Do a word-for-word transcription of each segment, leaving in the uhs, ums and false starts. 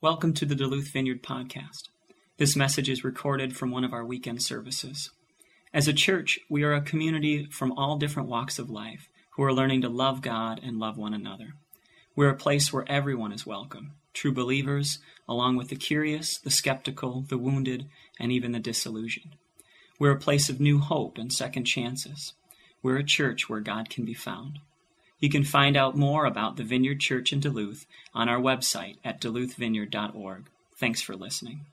Welcome to the Duluth Vineyard Podcast. This message is recorded from one of our weekend services. As a church, we are a community from all different walks of life who are learning to love God and love one another. We're a place where everyone is welcome, true believers, along with the curious, the skeptical, the wounded, and even the disillusioned. We're a place of new hope and second chances. We're a church where God can be found. You can find out more about the Vineyard Church in Duluth on our website at duluth vineyard dot org. Thanks for listening.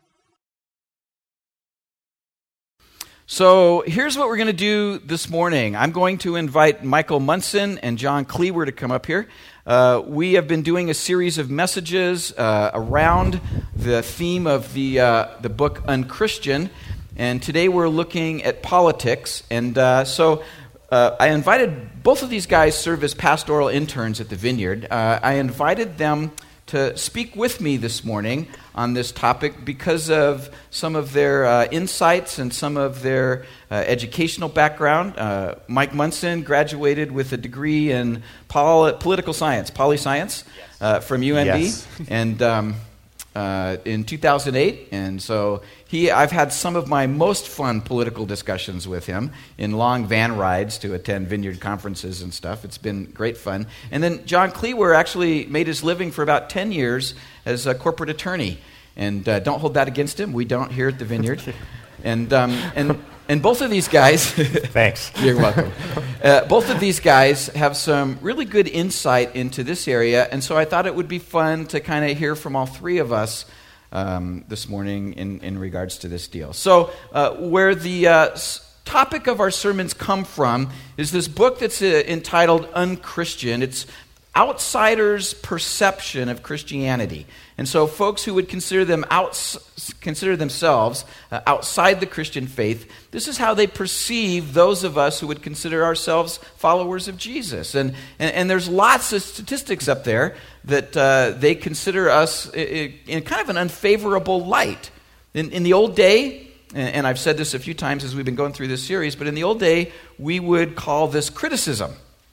So here's what we're going to do this morning. I'm going to invite Michael Munson and John Cleaver to come up here. Uh, we have been doing a series of messages uh, around the theme of the uh, the book Unchristian, and today we're looking at politics. And uh, so uh, I invited both of these guys serve as pastoral interns at the Vineyard. Uh, I invited them to speak with me this morning on this topic because of some of their uh, insights and some of their uh, educational background. Uh, Mike Munson graduated with a degree in pol- political science, poli-science, yes. uh, from U N D, yes. and um, uh, in two thousand eight. And so he, I've had some of my most fun political discussions with him in long van rides to attend Vineyard conferences and stuff. It's been great fun. And then John Cleaver actually made his living for about ten years as a corporate attorney. And uh, don't hold that against him. We don't here at the Vineyard. And um, and and both of these guys... Thanks. You're welcome. Uh, both of these guys have some really good insight into this area. And so I thought it would be fun to kind of hear from all three of us um, this morning in, in regards to this deal. So uh, where the uh, topic of our sermons come from is this book that's uh, entitled Unchristian. It's outsiders' perception of Christianity. And so folks who would consider them outs- consider themselves uh, outside the Christian faith, this is how they perceive those of us who would consider ourselves followers of Jesus. And and, and there's lots of statistics up there that uh, they consider us in, in kind of an unfavorable light. In, in the old day, and, and I've said this a few times as we've been going through this series, but in the old day, we would call this criticism.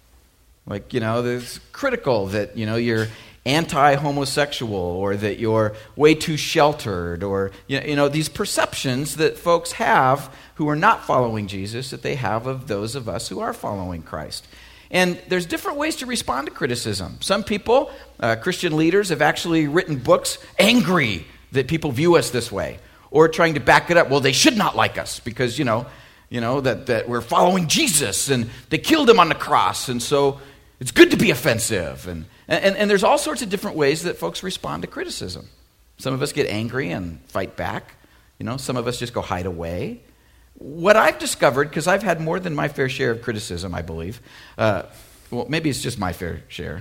Like, you know, there's critical that, you know, you're anti-homosexual or that you're way too sheltered or, you know, you know, these perceptions that folks have who are not following Jesus that they have of those of us who are following Christ. And there's different ways to respond to criticism. Some people, uh, Christian leaders, have actually written books angry that people view us this way or trying to back it up. Well, they should not like us because, you know, you know that, that we're following Jesus and they killed him on the cross, and so it's good to be offensive. And, and and there's all sorts of different ways that folks respond to criticism. Some of us get angry and fight back. You know, some of us just go hide away. What I've discovered, because I've had more than my fair share of criticism, I believe. Uh, well, maybe it's just my fair share.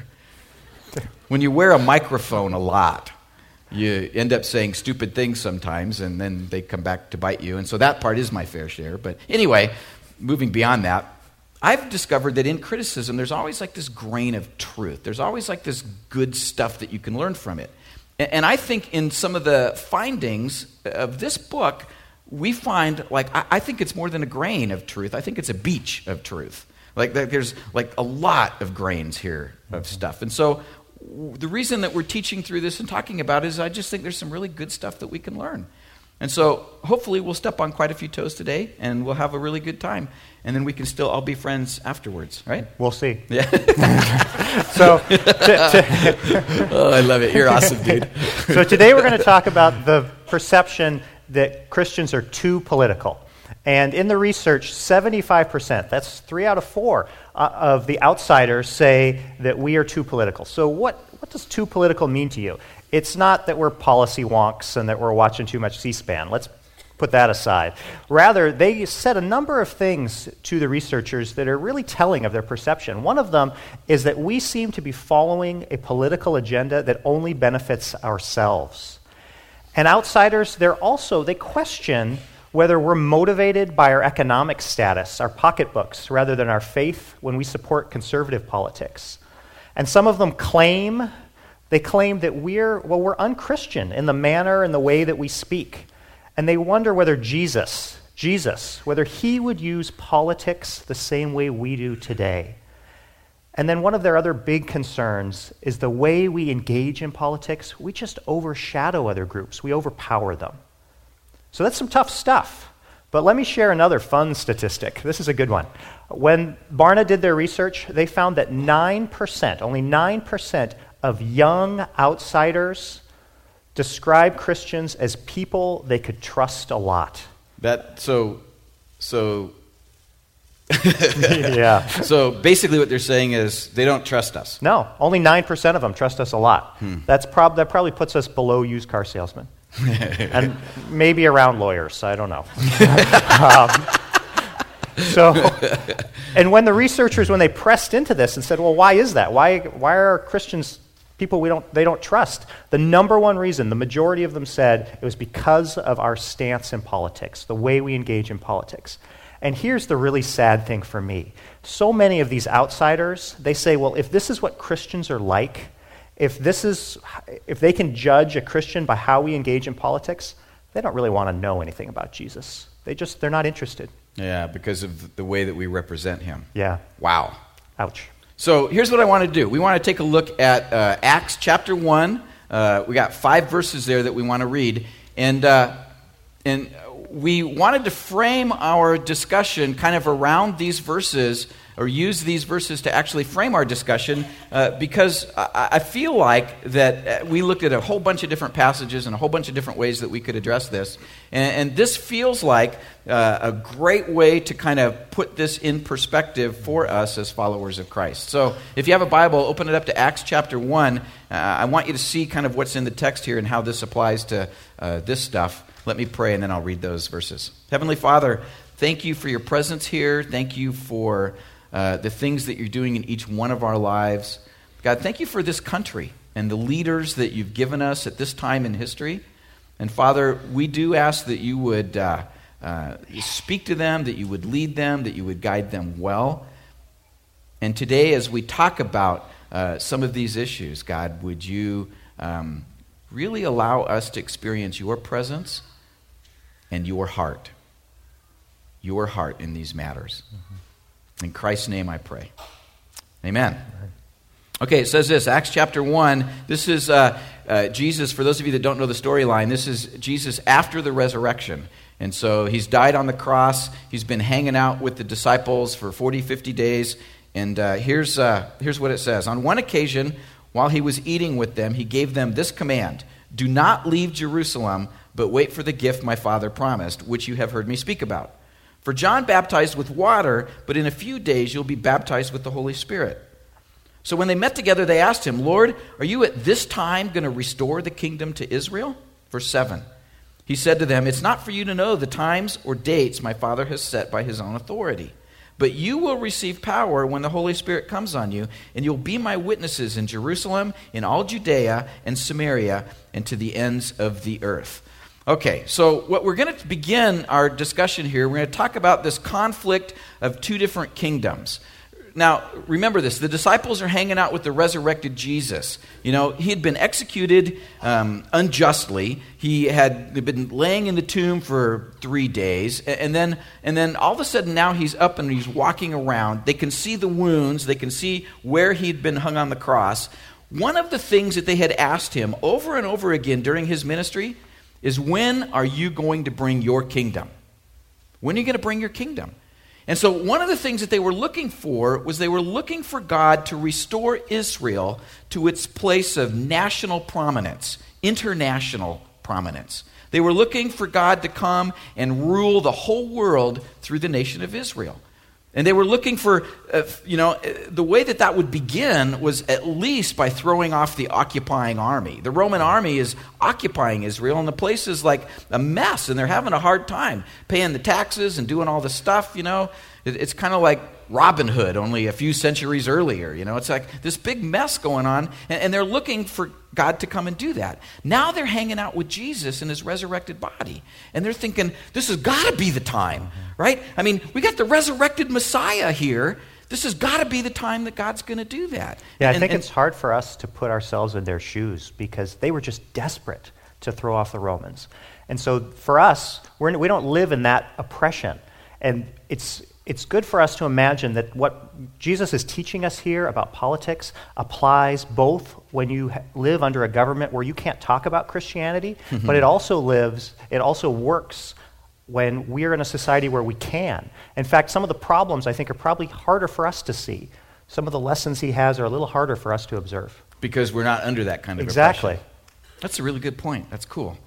When you wear a microphone a lot, you end up saying stupid things sometimes, and then they come back to bite you. And so that part is my fair share. But anyway, moving beyond that, I've discovered that in criticism, there's always like this grain of truth. There's always like this good stuff that you can learn from it. And I think in some of the findings of this book, we find like, I think it's more than a grain of truth. I think it's a beach of truth. Like there's like a lot of grains here of stuff. And so the reason that we're teaching through this and talking about it is I just think there's some really good stuff that we can learn. And so hopefully we'll step on quite a few toes today and we'll have a really good time. And then we can still all be friends afterwards, right? We'll see. Yeah. so, t- t- oh, I love it. You're awesome, dude. So today we're going to talk about the perception that Christians are too political. And in the research, seventy-five percent, that's three out of four uh, of the outsiders say that we are too political. So what, what does too political mean to you? It's not that we're policy wonks and that we're watching too much C-SPAN. Let's put that aside. Rather, they said a number of things to the researchers that are really telling of their perception. One of them is that we seem to be following a political agenda that only benefits ourselves. And outsiders, they're also, they question whether we're motivated by our economic status, our pocketbooks, rather than our faith when we support conservative politics. And some of them claim, they claim that we're, well, we're unchristian in the manner and the way that we speak. And they wonder whether Jesus, Jesus, whether he would use politics the same way we do today. And then one of their other big concerns is the way we engage in politics, we just overshadow other groups. We overpower them. So that's some tough stuff. But let me share another fun statistic. This is a good one. When Barna did their research, they found that nine percent, only nine percent of young outsiders describe Christians as people they could trust a lot. That, so, so... Yeah. So basically what they're saying is they don't trust us. No, only nine percent of them trust us a lot. Hmm. That's prob- that probably puts us below used car salesmen. And maybe around lawyers, I don't know. um, so, and when the researchers, when they pressed into this and said, well, why is that? Why, why are Christians people we don't, they don't trust? The number one reason, the majority of them said, it was because of our stance in politics, the way we engage in politics. And here's the really sad thing for me. So many of these outsiders, they say, well, if this is what Christians are like, if this is, if they can judge a Christian by how we engage in politics, they don't really want to know anything about Jesus. They just, they're not interested. Yeah, because of the way that we represent him. Yeah. Wow. Ouch. So here's what I want to do. We want to take a look at uh, Acts chapter one. Uh, we got five verses there that we want to read. And, uh, and we wanted to frame our discussion kind of around these verses, or use these verses to actually frame our discussion, uh, because I, I feel like that we looked at a whole bunch of different passages and a whole bunch of different ways that we could address this. And, and this feels like uh, a great way to kind of put this in perspective for us as followers of Christ. So if you have a Bible, open it up to Acts chapter one. Uh, I want you to see kind of what's in the text here and how this applies to uh, this stuff. Let me pray, and then I'll read those verses. Heavenly Father, thank you for your presence here. Thank you for Uh, the things that you're doing in each one of our lives. God, thank you for this country and the leaders that you've given us at this time in history. And Father, we do ask that you would uh, uh, speak to them, that you would lead them, that you would guide them well. And today, as we talk about uh, some of these issues, God, would you um, really allow us to experience your presence and your heart, your heart in these matters. Mm-hmm. In Christ's name I pray. Amen. Okay, it says this, Acts chapter one. This is uh, uh, Jesus, for those of you that don't know the storyline, this is Jesus after the resurrection. And so he's died on the cross. He's been hanging out with the disciples for forty, fifty days. And uh, here's, uh, here's what it says. On one occasion, while he was eating with them, he gave them this command: do not leave Jerusalem, but wait for the gift my Father promised, which you have heard me speak about. For John baptized with water, but in a few days you'll be baptized with the Holy Spirit. So when they met together, they asked him, Lord, are you at this time going to restore the kingdom to Israel? Verse seven. He said to them, it's not for you to know the times or dates my Father has set by his own authority. But you will receive power when the Holy Spirit comes on you, and you'll be my witnesses in Jerusalem, in all Judea and Samaria, and to the ends of the earth. Okay, so what we're going to begin our discussion here, we're going to talk about this conflict of two different kingdoms. Now, remember this, the disciples are hanging out with the resurrected Jesus. You know, he had been executed um, unjustly. He had been laying in the tomb for three days. And then, and then all of a sudden now he's up and he's walking around. They can see the wounds. They can see where he'd been hung on the cross. One of the things that they had asked him over and over again during his ministry is, when are you going to bring your kingdom? When are you going to bring your kingdom? And so one of the things that they were looking for was they were looking for God to restore Israel to its place of national prominence, international prominence. They were looking for God to come and rule the whole world through the nation of Israel. And they were looking for, uh, you know, the way that that would begin was at least by throwing off the occupying army. The Roman army is occupying Israel, and the place is like a mess, and they're having a hard time paying the taxes and doing all the stuff, you know. It, it's kind of like Robin Hood only a few centuries earlier, you know. It's like this big mess going on, and, and they're looking for God to come and do that. Now they're hanging out with Jesus in his resurrected body, and they're thinking, this has got to be the time, right? I mean, we got the resurrected Messiah here. This has got to be the time that God's going to do that. Yeah, I and, think and, it's hard for us to put ourselves in their shoes because they were just desperate to throw off the Romans. And so for us, we're, we don't live in that oppression. And it's it's good for us to imagine that what Jesus is teaching us here about politics applies both when you ha- live under a government where you can't talk about Christianity, mm-hmm. but it also lives, it also works when we're in a society where we can. In fact, some of the problems I think are probably harder for us to see. Some of the lessons he has are a little harder for us to observe. Because we're not under that kind of Exactly. oppression. That's a really good point. That's cool.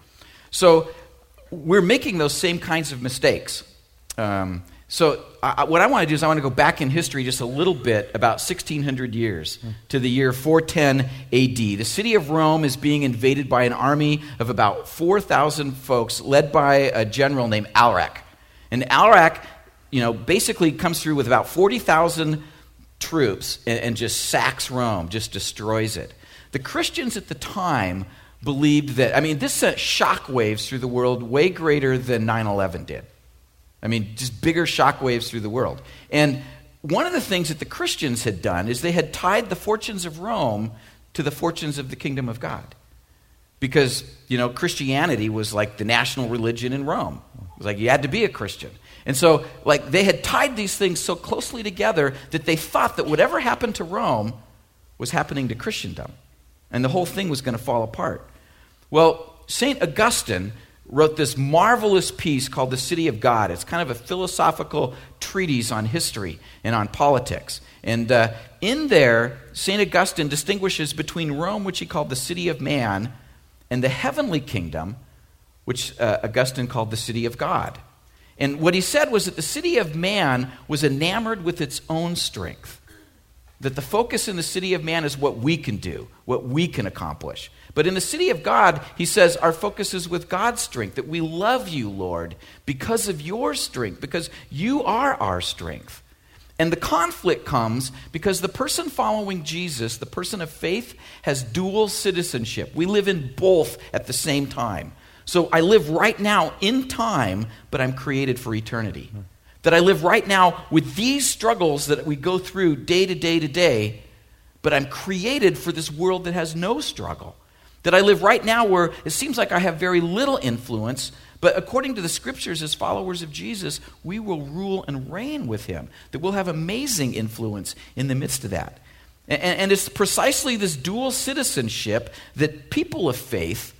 So we're making those same kinds of mistakes. Um, so I, what I want to do is I want to go back in history just a little bit, about sixteen hundred years, mm. to the year four ten A D. The city of Rome is being invaded by an army of about four thousand folks led by a general named Alaric. And Alaric, you know, basically comes through with about forty thousand troops and, and just sacks Rome, just destroys it. The Christians at the time believed that, I mean, this sent shockwaves through the world way greater than nine eleven did. I mean, just bigger shockwaves through the world. And one of the things that the Christians had done is they had tied the fortunes of Rome to the fortunes of the kingdom of God. Because, you know, Christianity was like the national religion in Rome. It was like you had to be a Christian. And so, like, they had tied these things so closely together that they thought that whatever happened to Rome was happening to Christendom. And the whole thing was going to fall apart. Well, Saint Augustine wrote this marvelous piece called The City of God. It's kind of a philosophical treatise on history and on politics. And uh, in there, Saint Augustine distinguishes between Rome, which he called the city of man, and the heavenly kingdom, which uh, Augustine called the city of God. And what he said was that the city of man was enamored with its own strength. That the focus in the city of man is what we can do, what we can accomplish. But in the city of God, he says, our focus is with God's strength, that we love you, Lord, because of your strength, because you are our strength. And the conflict comes because the person following Jesus, the person of faith, has dual citizenship. We live in both at the same time. So I live right now in time, but I'm created for eternity. That I live right now with these struggles that we go through day to day to day, but I'm created for this world that has no struggle. That I live right now where it seems like I have very little influence, but according to the scriptures, as followers of Jesus, we will rule and reign with him. That we'll have amazing influence in the midst of that. And, and it's precisely this dual citizenship that people of faith,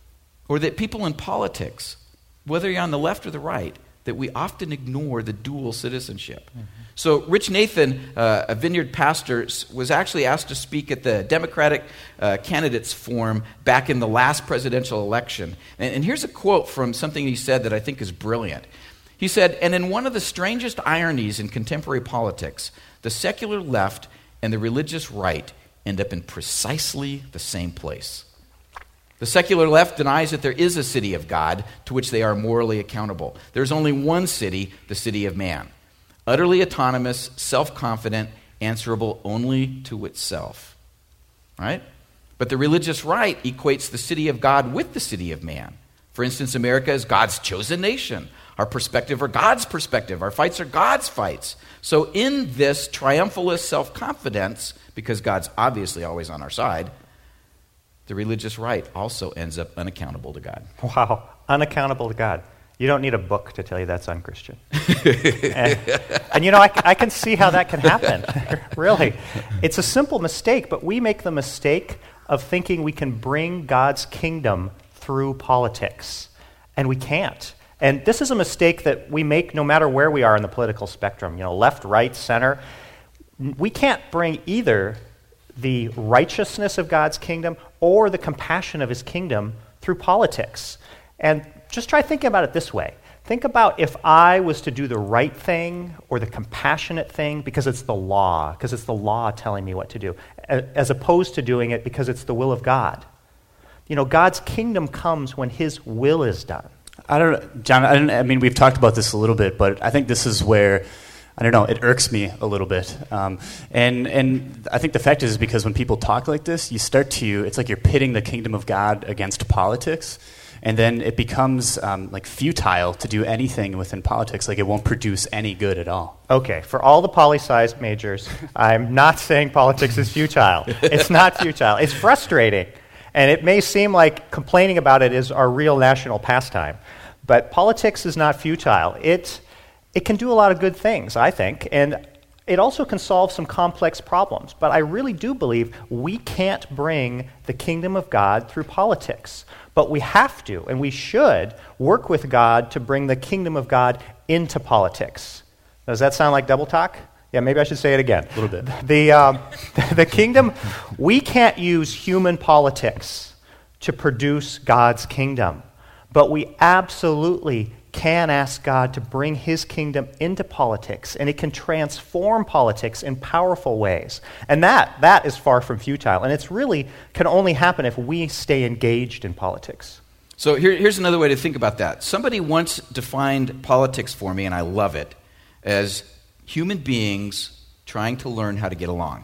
or that people in politics, whether you're on the left or the right, that we often ignore the dual citizenship. Mm-hmm. So Rich Nathan, uh, a Vineyard pastor, was actually asked to speak at the Democratic uh, Candidates Forum back in the last presidential election. And, and here's a quote from something he said that I think is brilliant. He said, "And in one of the strangest ironies in contemporary politics, the secular left and the religious right end up in precisely the same place. The secular left denies that there is a city of God to which they are morally accountable. There's only one city, the city of man. Utterly autonomous, self-confident, answerable only to itself." Right? But the religious right equates the city of God with the city of man. For instance, America is God's chosen nation. Our perspective are God's perspective. Our fights are God's fights. So in this triumphalist self-confidence, because God's obviously always on our side, the religious right also ends up unaccountable to God. Wow, unaccountable to God. You don't need a book to tell you that's unchristian. and, and you know, I, I can see how that can happen, really. It's a simple mistake, but we make the mistake of thinking we can bring God's kingdom through politics, and we can't. And this is a mistake that we make no matter where we are in the political spectrum, you know, left, right, center. We can't bring either the righteousness of God's kingdom or the compassion of his kingdom through politics. And just try thinking about it this way. Think about if I was to do the right thing or the compassionate thing because it's the law, because it's the law telling me what to do, as opposed to doing it because it's the will of God. You know, God's kingdom comes when his will is done. I don't know, John, I, don't, I mean, we've talked about this a little bit, but I think this is where, I don't know, it irks me a little bit. Um, and and I think the fact is because when people talk like this, you start to, it's like you're pitting the kingdom of God against politics. And then it becomes um, like futile to do anything within politics. Like it won't produce any good at all. Okay, for all the poli-sci majors, I'm not saying politics is futile. It's not futile. It's frustrating. And it may seem like complaining about it is our real national pastime. But politics is not futile. It it can do a lot of good things, I think, and it also can solve some complex problems. But I really do believe we can't bring the kingdom of God through politics. But we have to, and we should, work with God to bring the kingdom of God into politics. Does that sound like double talk? Yeah, maybe I should say it again. A little bit. The, um, the kingdom, we can't use human politics to produce God's kingdom. But we absolutely can ask God to bring his kingdom into politics, and it can transform politics in powerful ways. And that that is far from futile, and it's really can only happen if we stay engaged in politics. So here, here's another way to think about that. Somebody once defined politics for me, and I love it, as human beings trying to learn how to get along.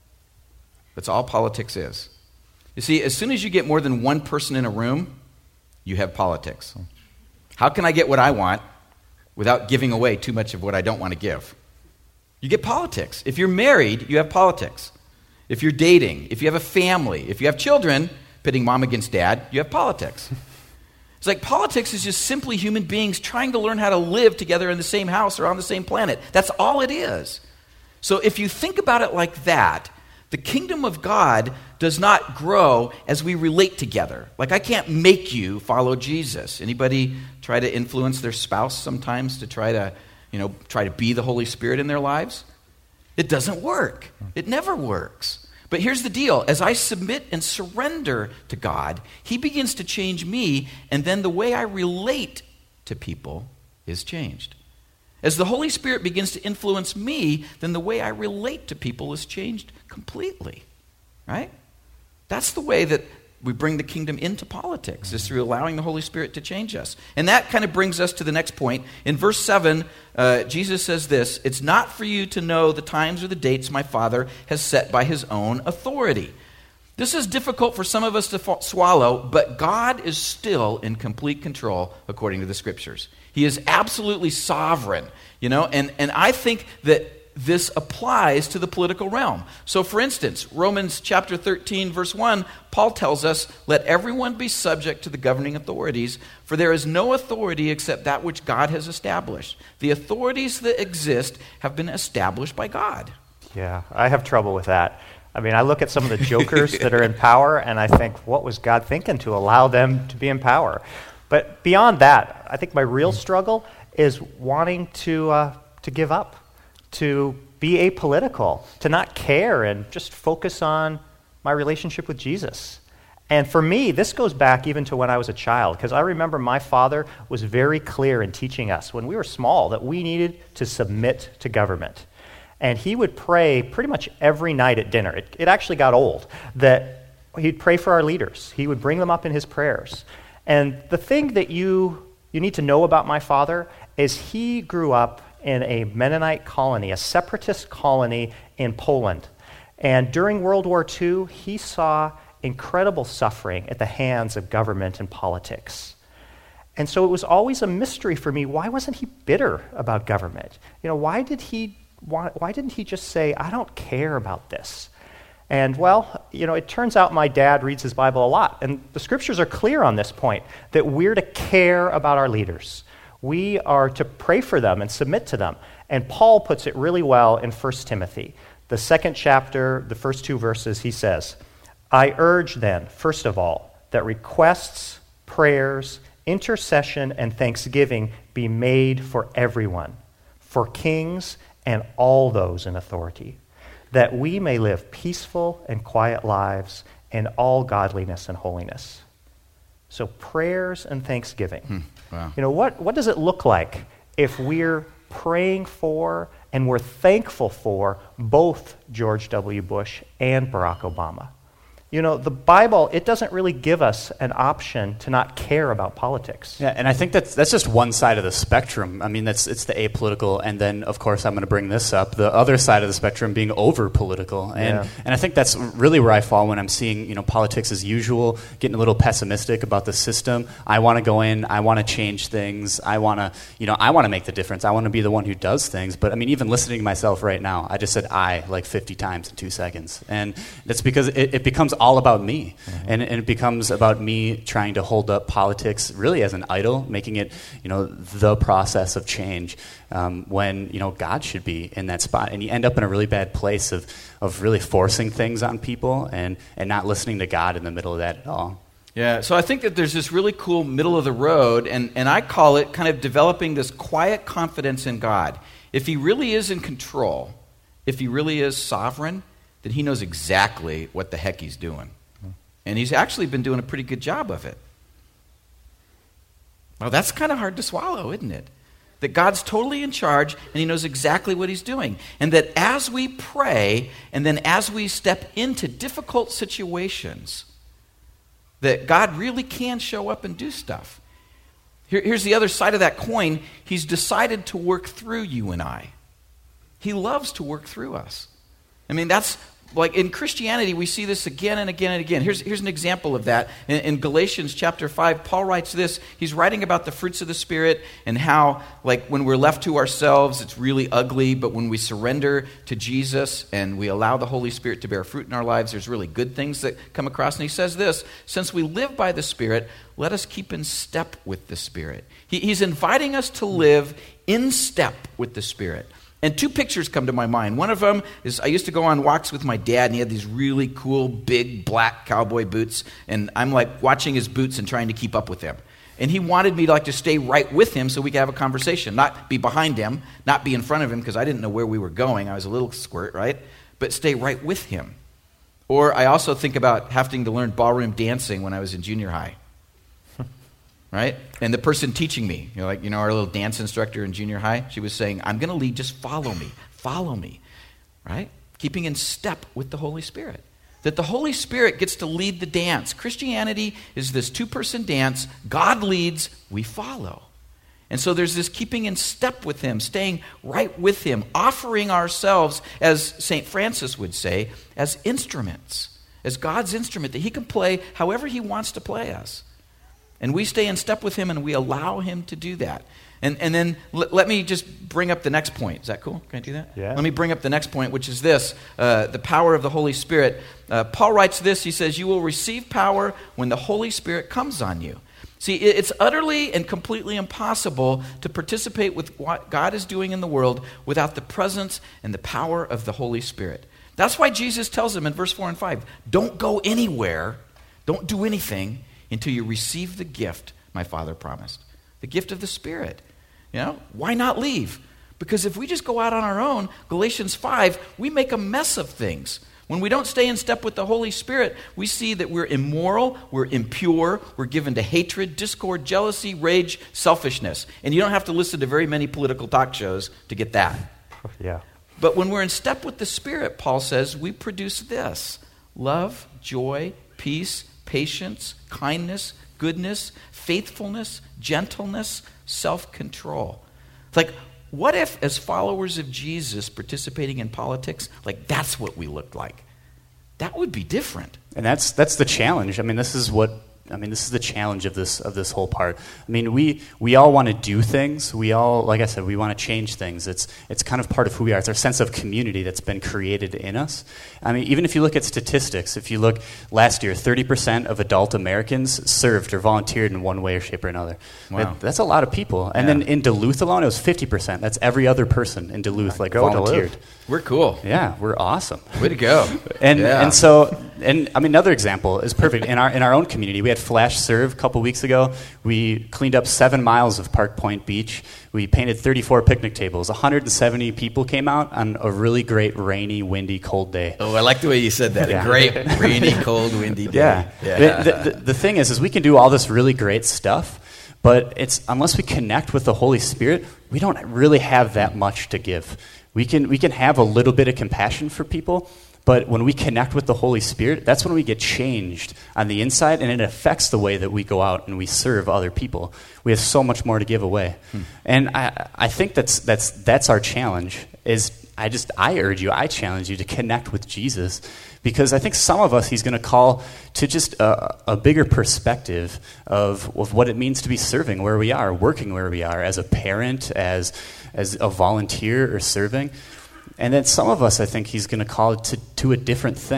That's all politics is. You see, as soon as you get more than one person in a room, you have politics. How can I get what I want without giving away too much of what I don't want to give? You get politics. If you're married, you have politics. If you're dating, if you have a family, if you have children, pitting mom against dad, you have politics. It's like politics is just simply human beings trying to learn how to live together in the same house or on the same planet. That's all it is. So if you think about it like that, the kingdom of God does not grow as we relate together. Like, I can't make you follow Jesus. Anybody try to influence their spouse sometimes to try to, you know, try to be the Holy Spirit in their lives? It doesn't work. It never works. But here's the deal. As I submit and surrender to God, he begins to change me, and then the way I relate to people is changed. As the Holy Spirit begins to influence me, then the way I relate to people is changed completely, right? That's the way that we bring the kingdom into politics, is through allowing the Holy Spirit to change us. And that kind of brings us to the next point. In verse seven, uh, Jesus says this, "It's not for you to know the times or the dates my Father has set by his own authority." This is difficult for some of us to fo- swallow, but God is still in complete control according to the Scriptures. He is absolutely sovereign, you know, and, and I think that this applies to the political realm. So, for instance, Romans chapter thirteen, verse one, Paul tells us, "Let everyone be subject to the governing authorities, for there is no authority except that which God has established. The authorities that exist have been established by God." Yeah, I have trouble with that. I mean, I look at some of the jokers that are in power, and I think, what was God thinking to allow them to be in power? But beyond that, I think my real struggle is wanting to uh, to give up, to be apolitical, to not care and just focus on my relationship with Jesus. And for me, this goes back even to when I was a child, because I remember my father was very clear in teaching us when we were small that we needed to submit to government. And he would pray pretty much every night at dinner. It, it actually got old that he'd pray for our leaders. He would bring them up in his prayers. And the thing that you, you need to know about my father is he grew up in a Mennonite colony, a separatist colony in Poland. And during World War Two, he saw incredible suffering at the hands of government and politics. And so it was always a mystery for me, why wasn't he bitter about government? You know, why did he why, why didn't he just say, I don't care about this? And well, you know, it turns out my dad reads his Bible a lot, and the Scriptures are clear on this point, that we're to care about our leaders. We are to pray for them and submit to them. And Paul puts it really well in First Timothy. The second chapter, the first two verses, he says, "I urge then, first of all, that requests, prayers, intercession, and thanksgiving be made for everyone, for kings and all those in authority, that we may live peaceful and quiet lives in all godliness and holiness." So prayers and thanksgiving. Hmm. Wow. You know, what, what does it look like if we're praying for and we're thankful for both George W. Bush and Barack Obama? You know, the Bible, it doesn't really give us an option to not care about politics. Yeah, and I think that's that's just one side of the spectrum. I mean, that's it's the apolitical, and then, of course, I'm going to bring this up, the other side of the spectrum being over-political. And, yeah. and I think that's really where I fall when I'm seeing, you know, politics as usual, getting a little pessimistic about the system. I want to go in, I want to change things, I want to, you know, I want to make the difference. I want to be the one who does things. But, I mean, even listening to myself right now, I just said I like fifty times in two seconds. And that's because it, it becomes all about me. Mm-hmm. And, and it becomes about me trying to hold up politics really as an idol, making it, you know, the process of change, um, when, you know, God should be in that spot. And you end up in a really bad place of, of really forcing things on people and, and not listening to God in the middle of that at all. Yeah, so I think that there's this really cool middle of the road, and, and I call it kind of developing this quiet confidence in God. If he really is in control, if he really is sovereign, then he knows exactly what the heck he's doing. And he's actually been doing a pretty good job of it. Well, that's kind of hard to swallow, isn't it? That God's totally in charge, and he knows exactly what he's doing. And that as we pray, and then as we step into difficult situations, that God really can show up and do stuff. Here, here's the other side of that coin. He's decided to work through you and I. He loves to work through us. I mean, that's like in Christianity, we see this again and again and again. Here's, here's an example of that. In, in Galatians chapter five, Paul writes this. He's writing about the fruits of the Spirit and how, like, when we're left to ourselves, it's really ugly. But when we surrender to Jesus and we allow the Holy Spirit to bear fruit in our lives, there's really good things that come across. And he says this, since we live by the Spirit, let us keep in step with the Spirit. He, he's inviting us to live in step with the Spirit. And two pictures come to my mind. One of them is I used to go on walks with my dad, and he had these really cool, big, black cowboy boots. And I'm like watching his boots and trying to keep up with them. And he wanted me to like to stay right with him so we could have a conversation, not be behind him, not be in front of him because I didn't know where we were going. I was a little squirt, right? But stay right with him. Or I also think about having to learn ballroom dancing when I was in junior high. Right? And the person teaching me, you know, like, you know, our little dance instructor in junior high, she was saying, I'm going to lead, just follow me, follow me, right? Keeping in step with the Holy Spirit. That the Holy Spirit gets to lead the dance. Christianity is this two-person dance. God leads, we follow. And so there's this keeping in step with him, staying right with him, offering ourselves, as Saint Francis would say, as instruments, as God's instrument, that he can play however he wants to play us. And we stay in step with him and we allow him to do that. And and then l- let me just bring up the next point. Is that cool? Can I do that? Yeah. Let me bring up the next point, which is this, uh, the power of the Holy Spirit. Uh, Paul writes this, he says, you will receive power when the Holy Spirit comes on you. See, it, it's utterly and completely impossible to participate with what God is doing in the world without the presence and the power of the Holy Spirit. That's why Jesus tells them in verse four and five, don't go anywhere, don't do anything, until you receive the gift my Father promised. The gift of the Spirit. You know, why not leave? Because if we just go out on our own, Galatians five, we make a mess of things. When we don't stay in step with the Holy Spirit, we see that we're immoral, we're impure, we're given to hatred, discord, jealousy, rage, selfishness. And you don't have to listen to very many political talk shows to get that. Yeah. But when we're in step with the Spirit, Paul says, we produce this: love, joy, peace, patience, kindness, goodness, faithfulness, gentleness, self-control. It's like, what if as followers of Jesus participating in politics, like that's what we looked like? That would be different. And that's that's the challenge. I mean, this is what I mean, this is the challenge of this of this whole part. I mean, we we all want to do things. We all, like I said, we want to change things. It's it's kind of part of who we are. It's our sense of community that's been created in us. I mean, even if you look at statistics, if you look last year, thirty percent of adult Americans served or volunteered in one way or shape or another. Wow. That, that's a lot of people. And Yeah. then in Duluth alone, it was fifty percent. That's every other person in Duluth, like, Go volunteered. Duluth. We're cool. Yeah, we're awesome. Way to go. And Yeah. and so and I mean another example is perfect in our in our own community. We had Flash Serve a couple weeks ago. We cleaned up seven miles of Park Point Beach. We painted thirty-four picnic tables. one hundred seventy people came out on a really great rainy, windy, cold day. Oh, I like the way you said that. Yeah. A great, rainy, cold, windy day. Yeah. Yeah. The, the, the thing is, is we can do all this really great stuff, but it's unless we connect with the Holy Spirit, we don't really have that much to give. We can we can have a little bit of compassion for people, but when we connect with the Holy Spirit, that's when we get changed on the inside, and it affects the way that we go out and we serve other people. We have so much more to give away. Hmm. And I, I think that's that's that's our challenge. Is I just I urge you, I challenge you to connect with Jesus, because I think some of us he's going to call to just a, a bigger perspective of, of what it means to be serving where we are, working where we are, as a parent, as as a volunteer or serving. And then some of us, I think he's going to call to, to a different thing,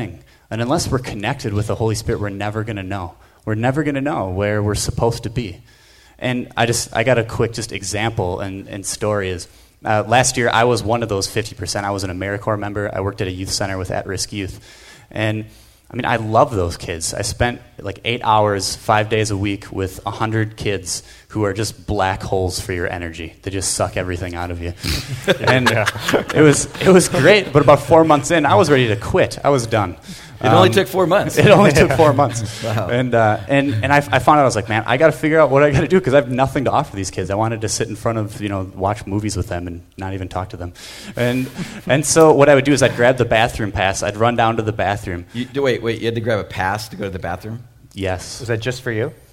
And unless we're connected with the Holy Spirit, we're never going to know. We're never going to know where we're supposed to be. And I just I got a quick just example and, and story is, uh, last year I was one of those fifty percent. I was an AmeriCorps member. I worked at a youth center with at-risk youth. And I mean, I love those kids. I spent like eight hours, five days a week with a hundred kids who are just black holes for your energy. They just suck everything out of you. And uh, it was it was great. But about four months in, I was ready to quit. I was done. It um, only took four months. It only took four months. Wow. And uh, and and I, I found out I was like, man, I got to figure out what I got to do because I have nothing to offer these kids. I wanted to sit in front of, you know, watch movies with them and not even talk to them. And and so what I would do is I'd grab the bathroom pass. I'd run down to the bathroom. You, wait, wait. You had to grab a pass to go to the bathroom? Yes. Was that just for you?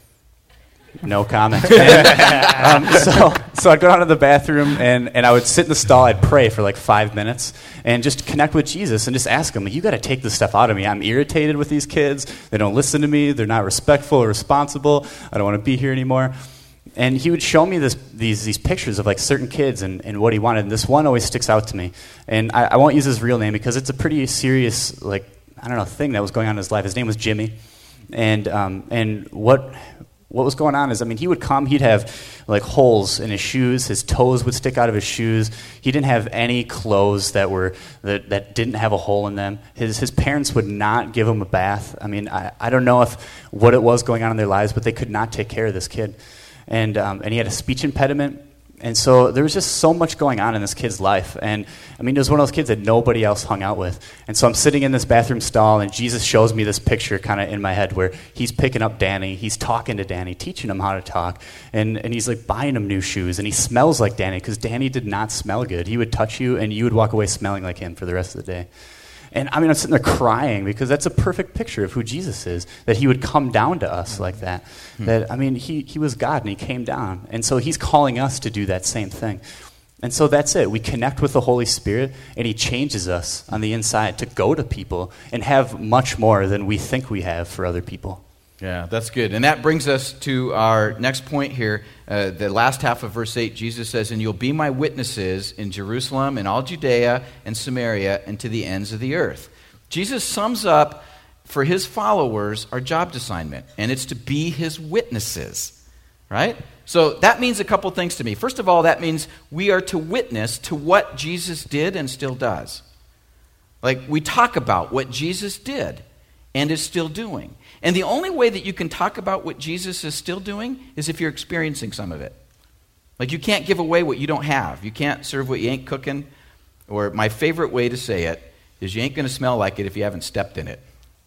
No comment. And, um, so, so I'd go down to the bathroom and, and I would sit in the stall. I'd pray for like five minutes and just connect with Jesus and just ask him, you got to take this stuff out of me. I'm irritated with these kids. They don't listen to me. They're not respectful or responsible. I don't want to be here anymore. And he would show me this, these these pictures of like certain kids and, and what he wanted. And this one always sticks out to me. And I, I won't use his real name because it's a pretty serious, like, I don't know, thing that was going on in his life. His name was Jimmy. And um, and what... What was going on is, I mean, he would come, he'd have, like, holes in his shoes. His toes would stick out of his shoes. He didn't have any clothes that were that, that didn't have a hole in them. His his parents would not give him a bath. I mean, I, I don't know if what it was going on in their lives, but they could not take care of this kid. And um, and he had a speech impediment. And so there was just so much going on in this kid's life. And, I mean, it was one of those kids that nobody else hung out with. And so I'm sitting in this bathroom stall, and Jesus shows me this picture kind of in my head where he's picking up Danny. He's talking to Danny, teaching him how to talk. And, and he's, like, buying him new shoes. And he smells like Danny because Danny did not smell good. He would touch you, and you would walk away smelling like him for the rest of the day. And, I mean, I'm sitting there crying because that's a perfect picture of who Jesus is, that he would come down to us like that. Hmm. That, I mean, he, he was God, and he came down. And so he's calling us to do that same thing. And so that's it. We connect with the Holy Spirit, and he changes us on the inside to go to people and have much more than we think we have for other people. Yeah, that's good. And that brings us to our next point here. Uh, the last half of verse eight, Jesus says, and you'll be my witnesses in Jerusalem and all Judea and Samaria and to the ends of the earth. Jesus sums up for his followers our job assignment, and it's to be his witnesses, right? So that means a couple things to me. First of all, that means we are to witness to what Jesus did and still does. Like, we talk about what Jesus did and is still doing. And the only way that you can talk about what Jesus is still doing is if you're experiencing some of it. Like, you can't give away what you don't have. You can't serve what you ain't cooking. Or my favorite way to say it is you ain't going to smell like it if you haven't stepped in it.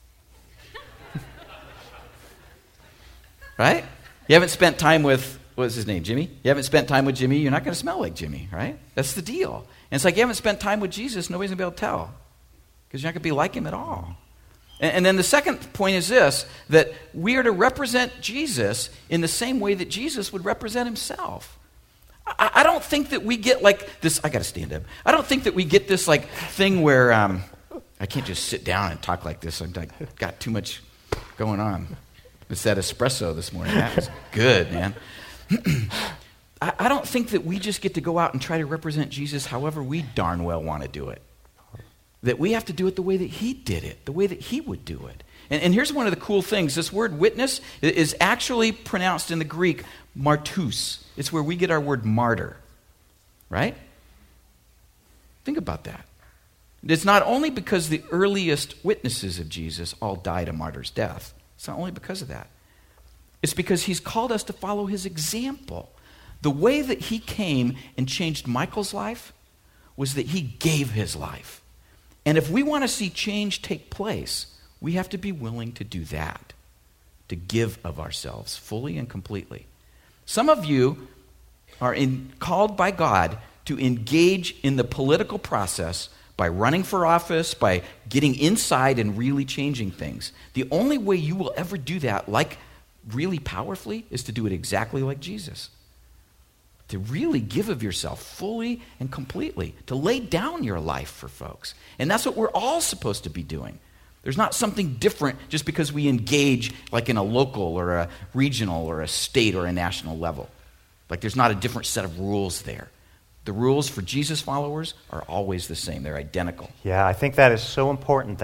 Right? You haven't spent time with, what's his name, Jimmy? You haven't spent time with Jimmy, you're not going to smell like Jimmy, right? That's the deal. And it's like you haven't spent time with Jesus, nobody's going to be able to tell. Because you're not going to be like him at all. And then the second point is this, that we are to represent Jesus in the same way that Jesus would represent himself. I, I don't think that we get like this, I got to stand up. I don't think that we get this like thing where um, I can't just sit down and talk like this. I've like, got too much going on. It's that espresso this morning. That was good, man. I, I don't think that we just get to go out and try to represent Jesus however we darn well want to do it. That we have to do it the way that he did it, the way that he would do it. And, and here's one of the cool things. This word witness is actually pronounced in the Greek martus. It's where we get our word martyr, right? Think about that. It's not only because the earliest witnesses of Jesus all died a martyr's death. It's not only because of that. It's because he's called us to follow his example. The way that he came and changed Michael's life was that he gave his life. And if we want to see change take place, we have to be willing to do that, to give of ourselves fully and completely. Some of you are in, called by God to engage in the political process by running for office, by getting inside and really changing things. The only way you will ever do that, like really powerfully, is to do it exactly like Jesus. To really give of yourself fully and completely, to lay down your life for folks. And that's what we're all supposed to be doing. There's not something different just because we engage like in a local or a regional or a state or a national level. Like there's not a different set of rules there. The rules for Jesus followers are always the same. They're identical. Yeah, I think that is so important, that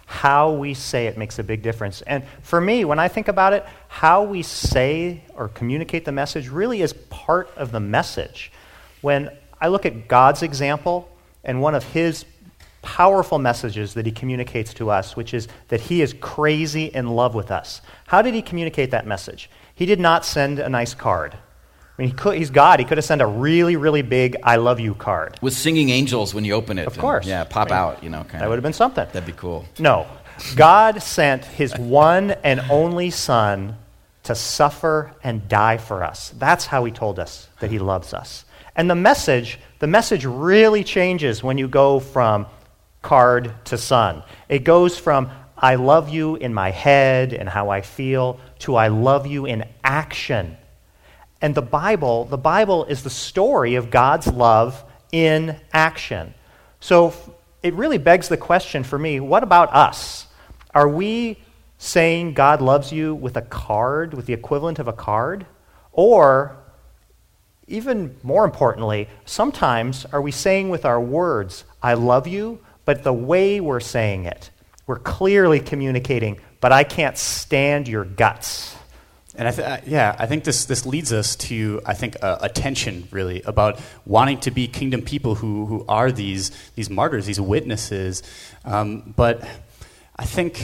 How we say it makes a big difference. And for me, when I think about it, how we say or communicate the message really is part of the message. When I look at God's example and one of his powerful messages that he communicates to us, which is that he is crazy in love with us. How did he communicate that message? He did not send a nice card. I mean, he could, he's God. He could have sent a really, really big I love you card. With singing angels when you open it. Of course. And, yeah, pop I mean, out, you know. Kind that would have been something. That'd be cool. No. God sent his one and only Son to suffer and die for us. That's how he told us that he loves us. And the message, the message really changes when you go from card to son. It goes from I love you in my head and how I feel to I love you in action. And the Bible, the Bible is the story of God's love in action. So it really begs the question for me, what about us? Are we saying God loves you with a card, with the equivalent of a card? Or, even more importantly, sometimes are we saying with our words, I love you, but the way we're saying it, we're clearly communicating, but I can't stand your guts. And I th- yeah, I think this this leads us to, I think, uh, a tension, really, about wanting to be kingdom people who, who are these these martyrs, these witnesses. Um, but I think,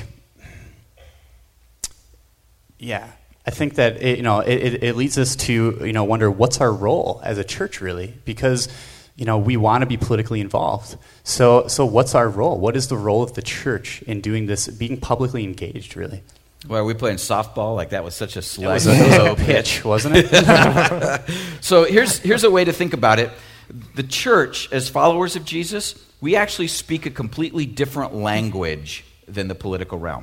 yeah, I think that it, you know it, it, it leads us to you know wonder what's our role as a church, really, because you know we want to be politically involved. So so what's our role? What is the role of the church in doing this, being publicly engaged, really? Well, are we playing softball? Like that was such a slow, was a low pitch, wasn't it? So here's here's a way to think about it. The church, as followers of Jesus, we actually speak a completely different language than the political realm.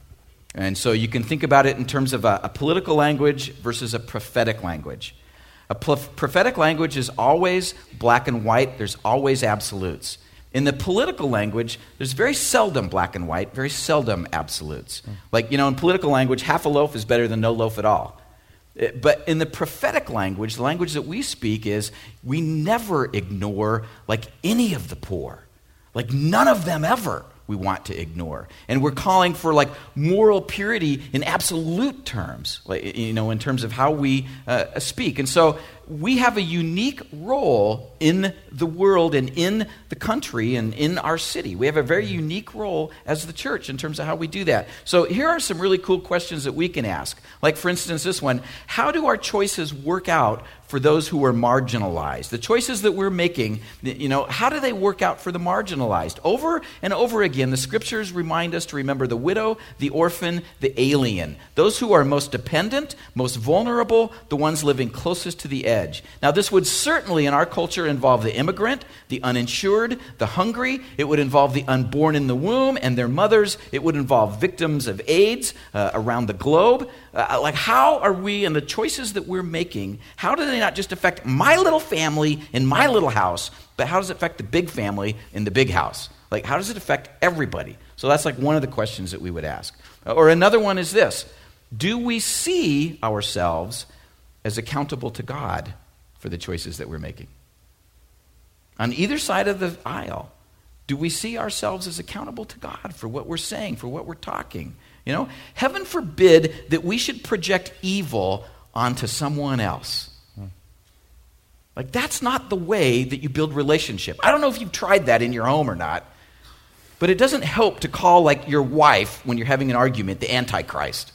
And so you can think about it in terms of a, a political language versus a prophetic language. A pl- prophetic language is always black and white. There's always absolutes. In the political language, there's very seldom black and white, very seldom absolutes. Like, you know, in political language, half a loaf is better than no loaf at all. But in the prophetic language, the language that we speak is we never ignore, like, any of the poor. Like, none of them ever we want to ignore. And we're calling for, like, moral purity in absolute terms, like, you know, in terms of how we uh, speak. And so we have a unique role in the world and in the country and in our city. We have a very unique role as the church in terms of how we do that. So here are some really cool questions that we can ask. Like, for instance, this one: how do our choices work out for those who are marginalized? The choices that we're making, you know, how do they work out for the marginalized? Over and over again, the scriptures remind us to remember the widow, the orphan, the alien. Those who are most dependent, most vulnerable, the ones living closest to the edge. Now, this would certainly in our culture involve the immigrant, the uninsured, the hungry. It would involve the unborn in the womb and their mothers. It would involve victims of AIDS uh, around the globe. Uh, like, how are we, and the choices that we're making, how do they not just affect my little family in my little house, but how does it affect the big family in the big house? Like, how does it affect everybody? So that's like one of the questions that we would ask. Or another one is this: do we see ourselves as accountable to God for the choices that we're making? On either side of the aisle, do we see ourselves as accountable to God for what we're saying, for what we're talking? You know, heaven forbid that we should project evil onto someone else. Like, that's not the way that you build relationship. I don't know if you've tried that in your home or not, but it doesn't help to call, like, your wife when you're having an argument the Antichrist.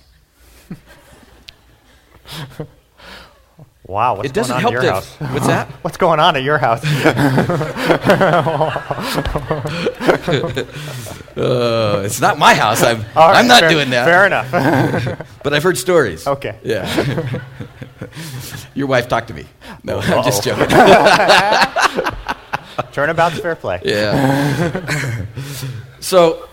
Wow, what's it doesn't going on help at your to, house? What's that? What's going on at your house? uh, it's not my house. I'm, All right, I'm not fair, doing that. Fair enough. But I've heard stories. Okay. Yeah. Your wife talked to me. No, Uh-oh. I'm just joking. Turnabout's fair play. Yeah. So,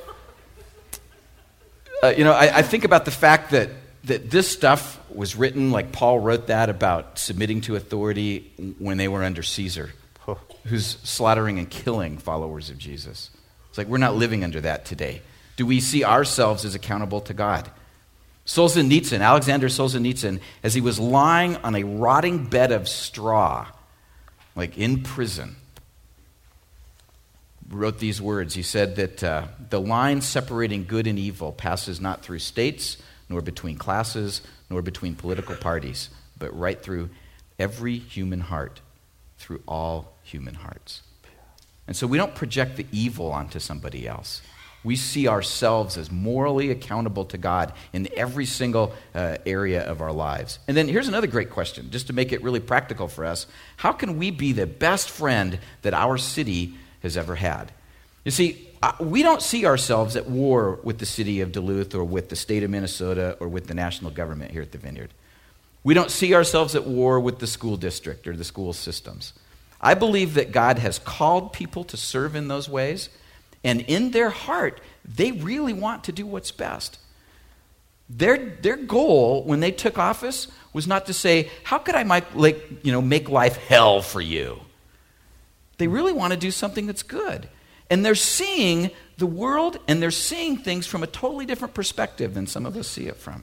uh, you know, I, I think about the fact that that this stuff was written, like Paul wrote that about submitting to authority when they were under Caesar, who's slaughtering and killing followers of Jesus. It's like we're not living under that today. Do we see ourselves as accountable to God? Solzhenitsyn, Alexander Solzhenitsyn, as he was lying on a rotting bed of straw, like in prison, wrote these words. He said that uh, the line separating good and evil passes not through states, nor between classes, nor between political parties, but right through every human heart, through all human hearts. And so we don't project the evil onto somebody else. We see ourselves as morally accountable to God in every single uh, area of our lives. And then here's another great question, just to make it really practical for us. How can we be the best friend that our city has ever had? You see, uh, we don't see ourselves at war with the city of Duluth or with the state of Minnesota or with the national government here at the Vineyard. We don't see ourselves at war with the school district or the school systems. I believe that God has called people to serve in those ways, and in their heart, they really want to do what's best. Their, their goal when they took office was not to say, how could I make, like, you know, make life hell for you? They really want to do something that's good. And they're seeing the world and they're seeing things from a totally different perspective than some of us see it from.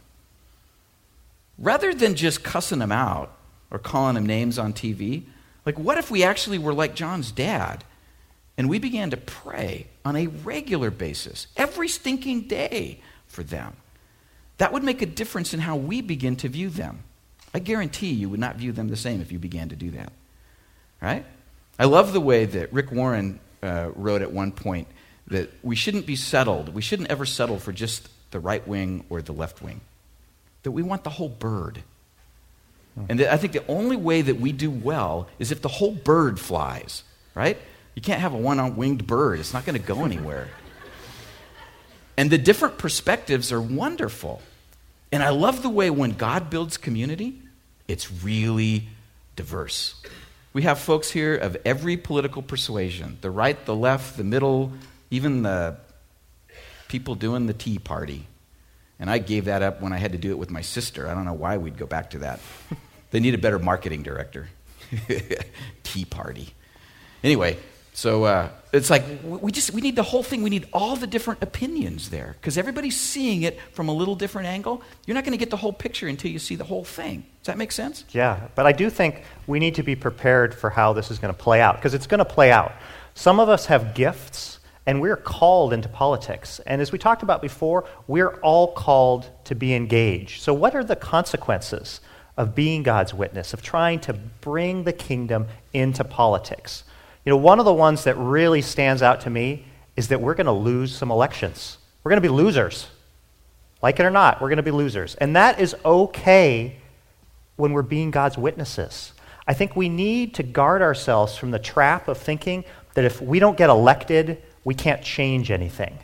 Rather than just cussing them out or calling them names on T V, like what if we actually were like John's dad and we began to pray on a regular basis, every stinking day for them? That would make a difference in how we begin to view them. I guarantee you would not view them the same if you began to do that. Right? I love the way that Rick Warren uh, wrote at one point that we shouldn't be settled. We shouldn't ever settle for just the right wing or the left wing. That we want the whole bird. And that I think the only way that we do well is if the whole bird flies, right? You can't have a one-winged bird. It's not going to go anywhere. And the different perspectives are wonderful. And I love the way when God builds community, it's really diverse. We have folks here of every political persuasion, the right, the left, the middle, even the people doing the Tea Party. And I gave that up when I had to do it with my sister. I don't know why we'd go back to that. They need a better marketing director. Tea Party. Anyway, so uh, it's like we just we need the whole thing. We need all the different opinions there because everybody's seeing it from a little different angle. You're not going to get the whole picture until you see the whole thing. Does that make sense? Yeah, but I do think we need to be prepared for how this is going to play out because it's going to play out. Some of us have gifts, and we're called into politics. And as we talked about before, we're all called to be engaged. So what are the consequences of being God's witness, of trying to bring the kingdom into politics? You know, one of the ones that really stands out to me is that we're going to lose some elections. We're going to be losers. Like it or not, we're going to be losers. And that is okay when we're being God's witnesses. I think we need to guard ourselves from the trap of thinking that if we don't get elected, we can't change anything.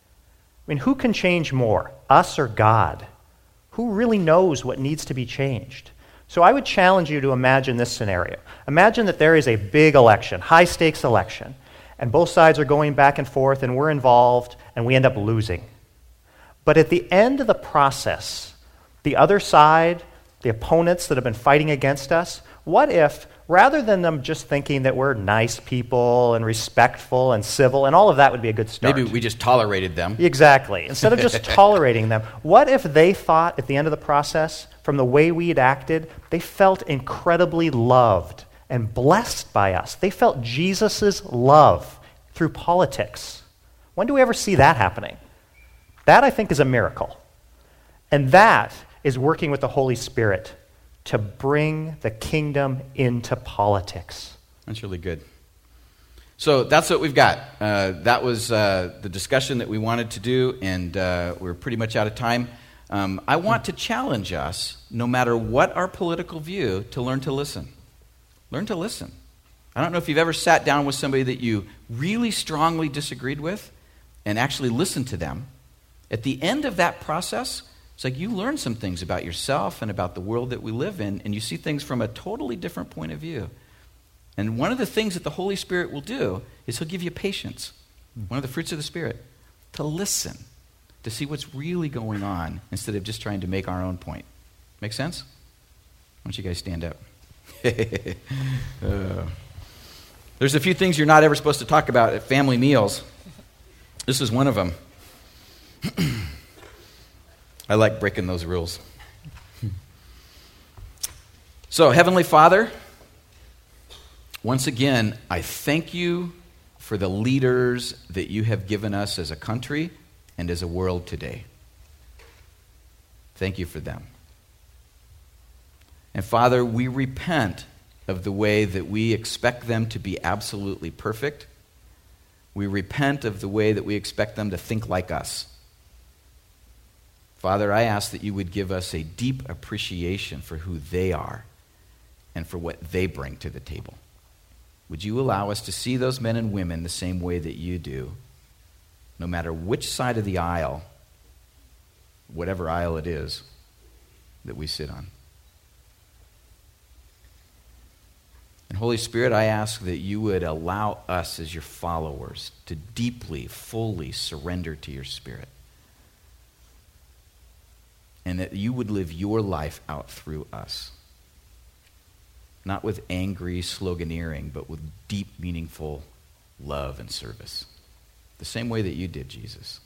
I mean, who can change more, us or God? Who really knows what needs to be changed? So I would challenge you to imagine this scenario. Imagine that there is a big election, high-stakes election, and both sides are going back and forth, and we're involved, and we end up losing. But at the end of the process, the other side, the opponents that have been fighting against us, what if, rather than them just thinking that we're nice people and respectful and civil, and all of that would be a good start. Maybe we just tolerated them. Exactly. Instead of just tolerating them, what if they thought at the end of the process, from the way we had acted, they felt incredibly loved and blessed by us. They felt Jesus' love through politics. When do we ever see that happening? That, I think, is a miracle. And that is working with the Holy Spirit to bring the kingdom into politics. That's really good. So that's what we've got. Uh, that was uh, the discussion that we wanted to do, and uh, we're pretty much out of time. Um, I want to challenge us, no matter what our political view, to learn to listen. Learn to listen. I don't know if you've ever sat down with somebody that you really strongly disagreed with and actually listened to them. At the end of that process, it's like you learn some things about yourself and about the world that we live in, and you see things from a totally different point of view. And one of the things that the Holy Spirit will do is he'll give you patience. One of the fruits of the Spirit, to listen, to see what's really going on instead of just trying to make our own point. Make sense? Why don't you guys stand up? uh, there's a few things you're not ever supposed to talk about at family meals. This is one of them. I like breaking those rules. So, Heavenly Father, once again, I thank you for the leaders that you have given us as a country and as a world today. Thank you for them. And Father, we repent of the way that we expect them to be absolutely perfect. We repent of the way that we expect them to think like us. Father, I ask that you would give us a deep appreciation for who they are and for what they bring to the table. Would you allow us to see those men and women the same way that you do, no matter which side of the aisle, whatever aisle it is, that we sit on. And Holy Spirit, I ask that you would allow us as your followers to deeply, fully surrender to your Spirit. And that you would live your life out through us. Not with angry sloganeering, but with deep, meaningful love and service. The same way that you did, Jesus.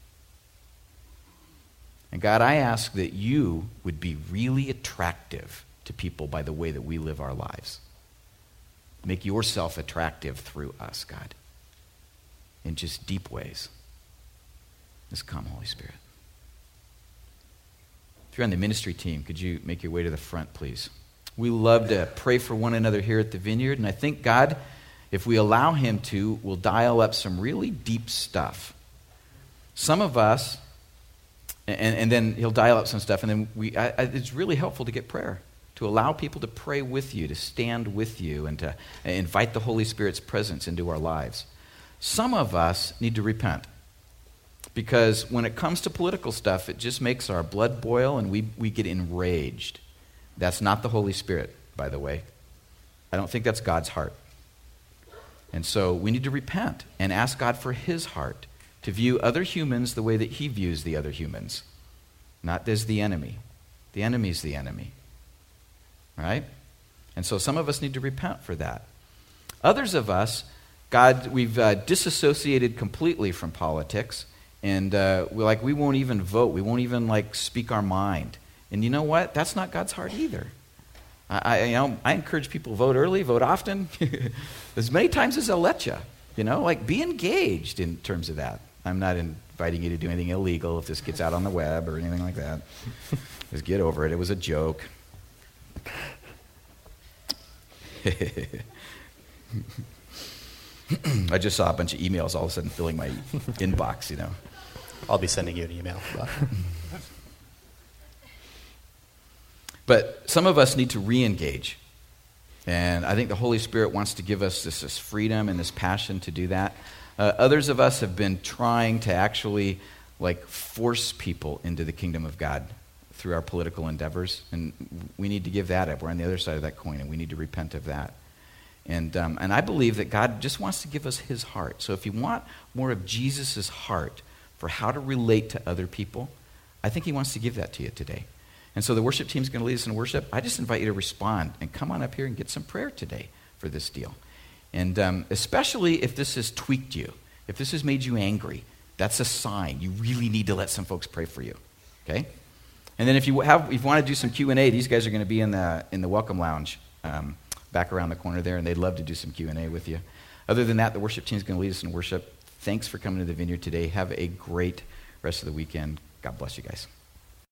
And God, I ask that you would be really attractive to people by the way that we live our lives. Make yourself attractive through us, God, in just deep ways. Just come, Holy Spirit. If you're on the ministry team, could you make your way to the front, please? We love to pray for one another here at the Vineyard, and I think God, if we allow him to, will dial up some really deep stuff. Some of us, and, and then he'll dial up some stuff, and then we. I, I, it's really helpful to get prayer, to allow people to pray with you, to stand with you, and to invite the Holy Spirit's presence into our lives. Some of us need to repent, because when it comes to political stuff, it just makes our blood boil, and we, we get enraged. That's not the Holy Spirit, by the way. I don't think that's God's heart. And so we need to repent and ask God for his heart to view other humans the way that he views the other humans. Not as the enemy. The enemy's the enemy. All right? And so some of us need to repent for that. Others of us, God, we've uh, disassociated completely from politics, and uh, we're like, we won't even vote. We won't even like speak our mind. And you know what? That's not God's heart either. I, I, you know, I encourage people, vote early, vote often, as many times as they'll let you. You know, like be engaged in terms of that. I'm not inviting you to do anything illegal if this gets out on the web or anything like that. Just get over it. It was a joke. I just saw a bunch of emails all of a sudden filling my inbox, you know. I'll be sending you an email. But some of us need to re-engage. And I think the Holy Spirit wants to give us this, this freedom and this passion to do that. Uh, others of us have been trying to actually like force people into the kingdom of God through our political endeavors. And we need to give that up. We're on the other side of that coin, and we need to repent of that. And um, and I believe that God just wants to give us his heart. So if you want more of Jesus' heart for how to relate to other people, I think he wants to give that to you today. And so the worship team's going to lead us in worship. I just invite you to respond and come on up here and get some prayer today for this deal. And um, especially if this has tweaked you, if this has made you angry, that's a sign. You really need to let some folks pray for you, okay? And then if you have, if you want to do some Q and A, these guys are going to be in the in the welcome lounge um, back around the corner there, and they'd love to do some Q and A with you. Other than that, the worship team's going to lead us in worship. Thanks for coming to the Vineyard today. Have a great rest of the weekend. God bless you guys.